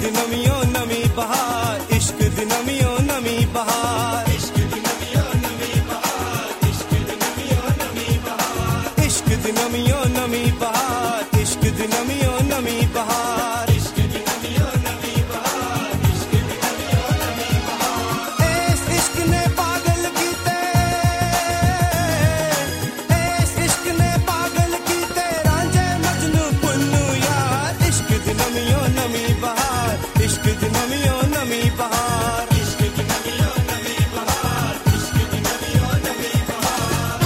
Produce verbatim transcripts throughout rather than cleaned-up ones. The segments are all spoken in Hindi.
दी नमियों नमी बहार, इश्क दी नमियों नमी बहार, इश्क दी नमियों नमी बहार, इश्क दी नमियों नमी बहार, इश्क दी नमियों नमी बहार, इश्क दी नमियों नमी बहार, इश्क दी नमियों नमी बहार, इश्क दी नमियों नमी बहार। इस इश्क ने पागल कीते, इस इश्क ने पागल कीते रांझे मजनू पुन्नू यार, इश्क दी नमियों नमी बहार, इश्क दी नमियों नमी बहार, इश्क दी नमियों नमी बहार, इश्क दी नमियों नमी बहार।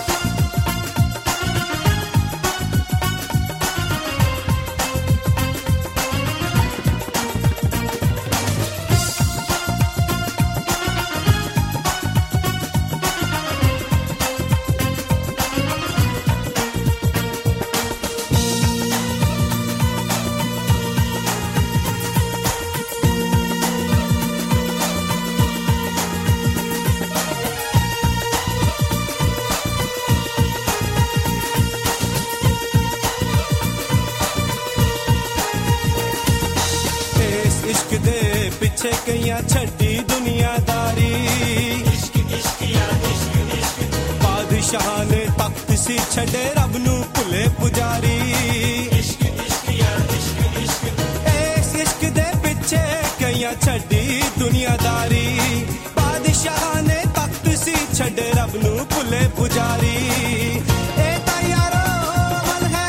इश्क दे पिछे कईयां छड्डी दुनियादारी, इश्क इश्क यार इश्क इश्क। बादशाह ने तख्त सी छड़े रब नू भुले पुजारी, इश्क इश्क यार इश्क इश्क। इस इश्क दे पिछे कईयां छड्डी दुनियादारी, बादशाह ने तख्त सी छड़े रब नू भुले पुजारी। ए ता यारो मन है,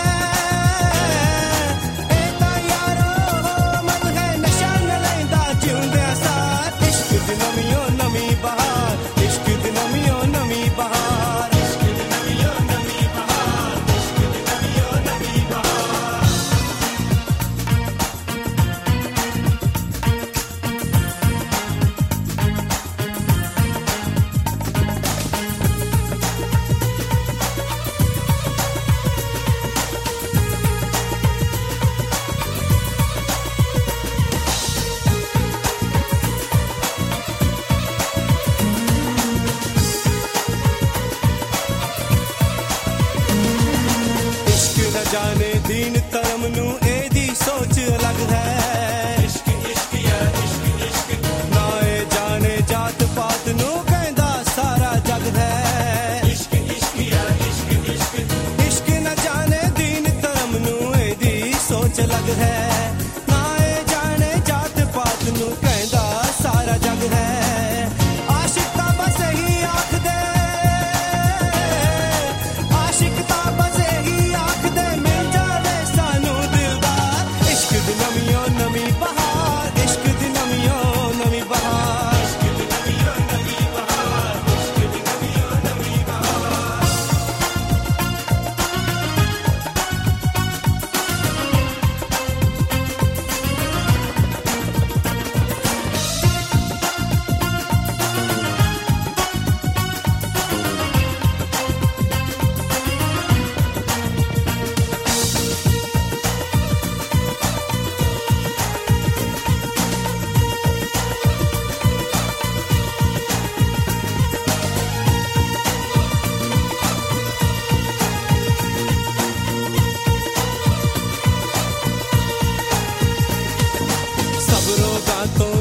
ए ता यारो मन है नशा न लैंदा जिउंदे साथ, इश्क दी नमियों नमी बहार, इश्क दी नमियों नमी बहार, इश्क दी नमियों नमी बहार, इश्क दी नमियों नमी बहार। जाने दीन धर्म नू एदी सोच अलग है, इश्क इश्क यार इश्क इश्क। ना ए जाने जात पात नू कहंदा सारा जग है, इश्क इश्क यार इश्क इश्क। इश्क न जाने दीन धर्म नू एदी सोच अलग है, ना ए जाने जात पात नू कहंदा सारा जग है। आशिक ता बस ही आख दे, आशिक ता बस ही आख दे मिल जावे सानू दिलदार, इश्क दी नमियों नमी बहार, इश्क दी नमियों नमी बहार, इश्क दी नमियों नमी बहार, इश्क दी नमियों नमी बहार। सब रोगां तो